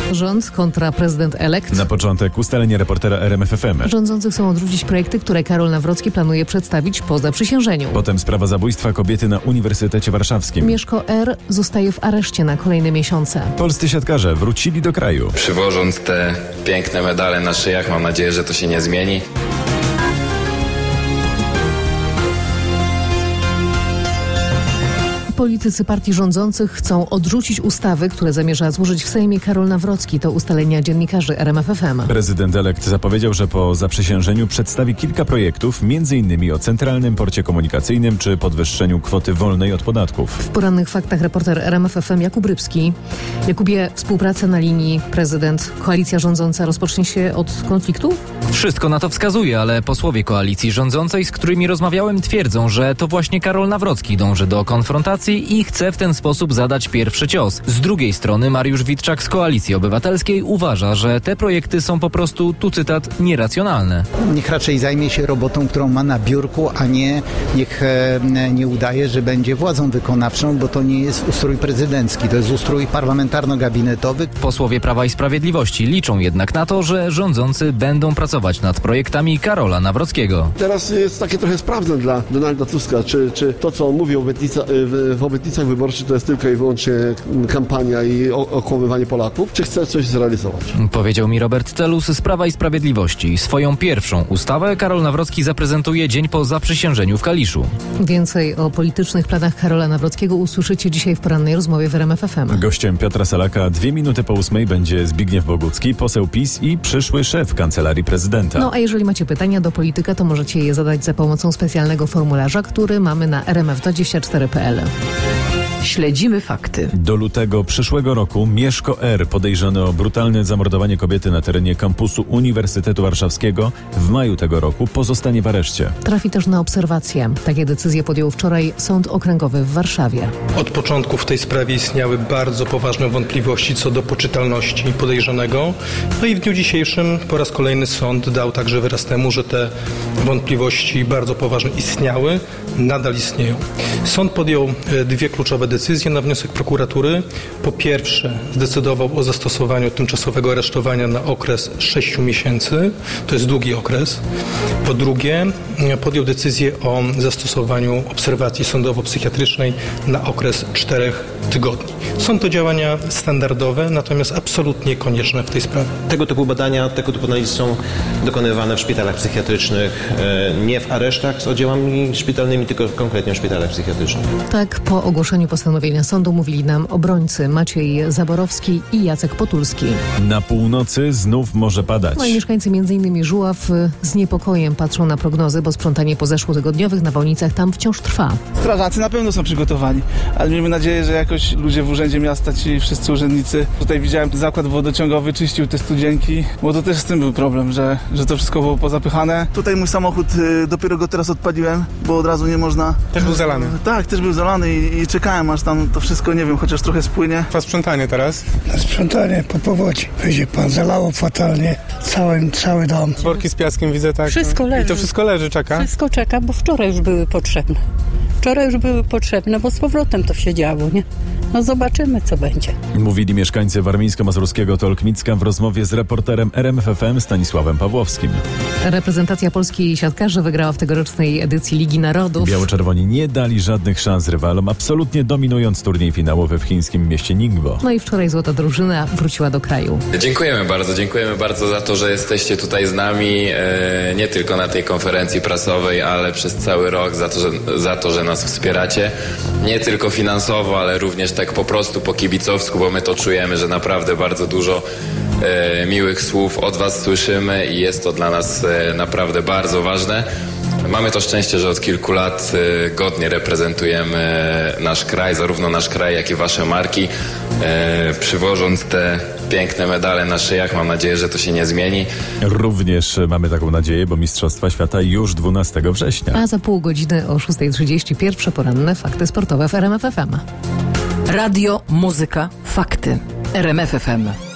Rząd kontra prezydent elekt. Na początek ustalenie reportera RMFFM. Rządzący chcą odrzucić projekty, które Karol Nawrocki planuje przedstawić po zaprzysiężeniu. Potem sprawa zabójstwa kobiety na Uniwersytecie Warszawskim. Mieszko R. zostaje w areszcie na kolejne miesiące. Polscy siatkarze wrócili do kraju. Przywożąc te piękne medale na szyjach, mam nadzieję, że to się nie zmieni. Politycy partii rządzących chcą odrzucić ustawy, które zamierza złożyć w Sejmie Karol Nawrocki. To ustalenia dziennikarzy RMFFM. Prezydent elekt zapowiedział, że po zaprzysiężeniu przedstawi kilka projektów, m.in. o Centralnym Porcie Komunikacyjnym czy podwyższeniu kwoty wolnej od podatków. W porannych faktach reporter RMFFM Jakub Rybski. Jakubie, współpraca na linii prezydent-koalicja rządząca rozpocznie się od konfliktu? Wszystko na to wskazuje, ale posłowie koalicji rządzącej, z którymi rozmawiałem, twierdzą, że to właśnie Karol Nawrocki dąży do konfrontacji i chce w ten sposób zadać pierwszy cios. Z drugiej strony Mariusz Witczak z Koalicji Obywatelskiej uważa, że te projekty są po prostu, tu cytat, nieracjonalne. Niech raczej zajmie się robotą, którą ma na biurku, a niech nie udaje, że będzie władzą wykonawczą, bo to nie jest ustrój prezydencki, to jest ustrój parlamentarno-gabinetowy. Posłowie Prawa i Sprawiedliwości liczą jednak na to, że rządzący będą pracować nad projektami Karola Nawrockiego. Teraz jest takie trochę sprawne dla Donalda Tuska, czy to, co on mówi w obietnicach wyborczych, to jest tylko i wyłącznie kampania i okłamywanie Polaków, czy chce coś zrealizować? Powiedział mi Robert Telus z Prawa i Sprawiedliwości. Swoją pierwszą ustawę Karol Nawrocki zaprezentuje dzień po zaprzysiężeniu w Kaliszu. Więcej o politycznych planach Karola Nawrockiego usłyszycie dzisiaj w porannej rozmowie w RMFFM. Gościem Piotra Salaka 2 minuty po 8 będzie Zbigniew Bogucki, poseł PiS i przyszły szef Kancelarii Prezydenta. No a jeżeli macie pytania do polityka, to możecie je zadać za pomocą specjalnego formularza, który mamy na rmf24.pl. Śledzimy fakty. Do lutego przyszłego roku Mieszko R., podejrzany o brutalne zamordowanie kobiety na terenie kampusu Uniwersytetu Warszawskiego, w maju tego roku pozostanie w areszcie. Trafi też na obserwację. Takie decyzje podjął wczoraj Sąd Okręgowy w Warszawie. Od początku w tej sprawie istniały bardzo poważne wątpliwości co do poczytalności podejrzanego. No i w dniu dzisiejszym po raz kolejny sąd dał także wyraz temu, że te wątpliwości bardzo poważne istniały, nadal istnieją. Sąd podjął 2 kluczowe decyzje na wniosek prokuratury. Po pierwsze, zdecydował o zastosowaniu tymczasowego aresztowania na okres 6 miesięcy. To jest długi okres. Po drugie, podjął decyzję o zastosowaniu obserwacji sądowo-psychiatrycznej na okres 4 tygodni. Są to działania standardowe, natomiast absolutnie konieczne w tej sprawie. Tego typu badania, tego typu analizy są dokonywane w szpitalach psychiatrycznych, nie w aresztach z oddziałami szpitalnymi, tylko konkretnie w szpitalach psychiatrycznych. Tak, po ogłoszeniu postanowienia sądu mówili nam obrońcy Maciej Zaborowski i Jacek Potulski. Na północy znów może padać. No i mieszkańcy m.in. Żuław z niepokojem patrzą na prognozy, bo sprzątanie po zeszłotygodniowych nawałnicach tam wciąż trwa. Strażacy na pewno są przygotowani, ale miejmy nadzieję, że jakoś ludzie w urzędzie miasta, ci wszyscy urzędnicy. Tutaj widziałem, zakład wodociągowy czyścił te studzienki, bo to też z tym był problem, że to wszystko było pozapychane. Tutaj mój samochód, dopiero go teraz odpaliłem, bo od razu nie można. Też był zalany. Tak, też był zalany i czekałem, aż tam to wszystko, nie wiem, chociaż trochę spłynie. Na sprzątanie teraz? Na sprzątanie po powodzi. Wyjdzie pan, zalało fatalnie cały dom. Worki z piaskiem widzę, tak? Wszystko leży. I to wszystko leży, czeka? Wszystko czeka, bo wczoraj już były potrzebne. Bo z powrotem to się działo, nie? No zobaczymy, co będzie. Mówili mieszkańcy warmińsko-mazurskiego Tolkmicka w rozmowie z reporterem RMFFM Stanisławem Pawłowskim. Reprezentacja Polski siatkarzy wygrała w tegorocznej edycji Ligi Narodów. Biało-czerwoni nie dali żadnych szans rywalom, absolutnie dominując turniej finałowy w chińskim mieście Ningbo. No i wczoraj złota drużyna wróciła do kraju. Dziękujemy bardzo za to, że jesteście tutaj z nami, nie tylko na tej konferencji prasowej, ale przez cały rok, za to, że nas wspieracie. Nie tylko finansowo, ale również tak po prostu po kibicowsku, bo my to czujemy, że naprawdę bardzo dużo miłych słów od was słyszymy i jest to dla nas naprawdę bardzo ważne. Mamy to szczęście, że od kilku lat godnie reprezentujemy nasz kraj, zarówno nasz kraj, jak i wasze marki, przywożąc te piękne medale na szyjach. Mam nadzieję, że to się nie zmieni. Również mamy taką nadzieję, bo Mistrzostwa Świata już 12 września. A za pół godziny o 6:30 pierwsze poranne fakty sportowe w RMF FM. Radio, muzyka, fakty. RMF FM.